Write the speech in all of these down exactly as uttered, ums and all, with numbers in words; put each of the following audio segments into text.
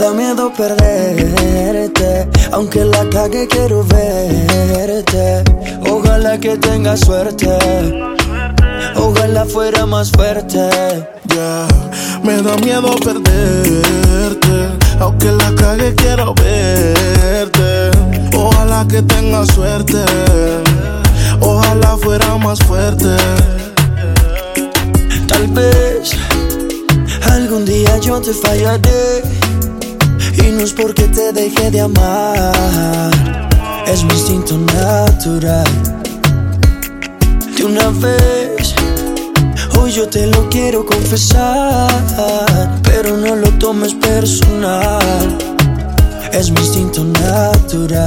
da miedo perderte, aunque la cague quiero verte. Ojalá que tengas suerte, ojalá fuera más fuerte. Yeah, me da miedo perderte, aunque la cague quiero verte. Ojalá que tengas suerte, ojalá fuera más fuerte. Tal vez algún día yo te fallaré, y no es porque te dejé de amar, es mi instinto natural. De una vez, hoy yo te lo quiero confesar, pero no lo tomes personal, es mi instinto natural.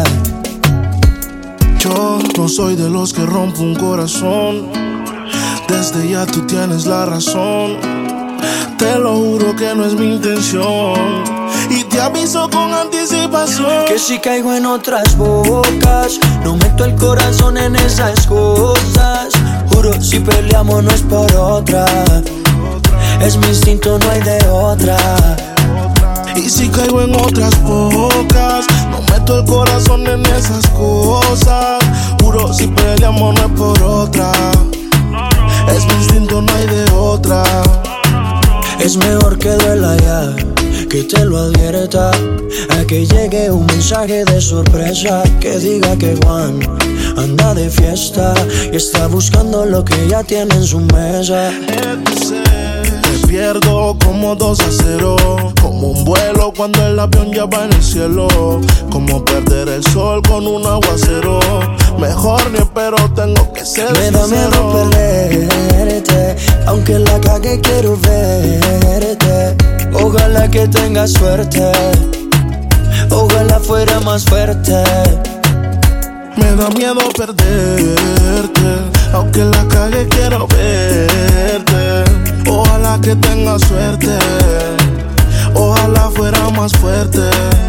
Yo no soy de los que rompo un corazón, desde ya tú tienes la razón. Te lo juro que no es mi intención, y te aviso con anticipación que si caigo en otras bocas, no meto el corazón en esas cosas. Juro, si peleamos no es por otra, es mi instinto, no hay de otra. Y si caigo en otras bocas, no meto el corazón en esas cosas. Juro, si peleamos no es por otra, es mi instinto, no hay de otra. Es mejor que duela ya, que te lo advierta, a que llegue un mensaje de sorpresa que diga que Juan anda de fiesta y está buscando lo que ya tiene en su mesa. Te pierdo como dos a cero, como un vuelo cuando el avión ya va en el cielo, como perder el sol con un aguacero. Mejor ni espero, tengo que ser Me da miedo perderte, aunque la cague quiero verte. Ojalá que tengas suerte, ojalá fuera más fuerte. Me da miedo perderte, aunque la cague quiero verte. Ojalá que tengas suerte, ojalá fuera más fuerte.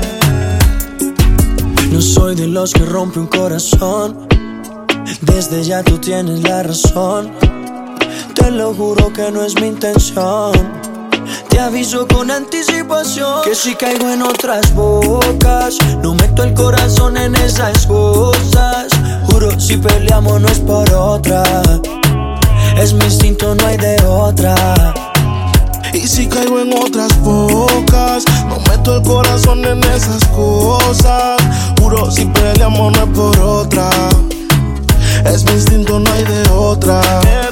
No soy de los que rompe un corazón, desde ya tú tienes la razón. Te lo juro que no es mi intención, te aviso con anticipación que si caigo en otras bocas, no meto el corazón en esas cosas. Juro, si peleamos no es por otra, es mi instinto, no hay de otra. Y si caigo en otras bocas, no meto el corazón en esas cosas. Juro, si peleamos no es por otra, es mi instinto, no hay de otra.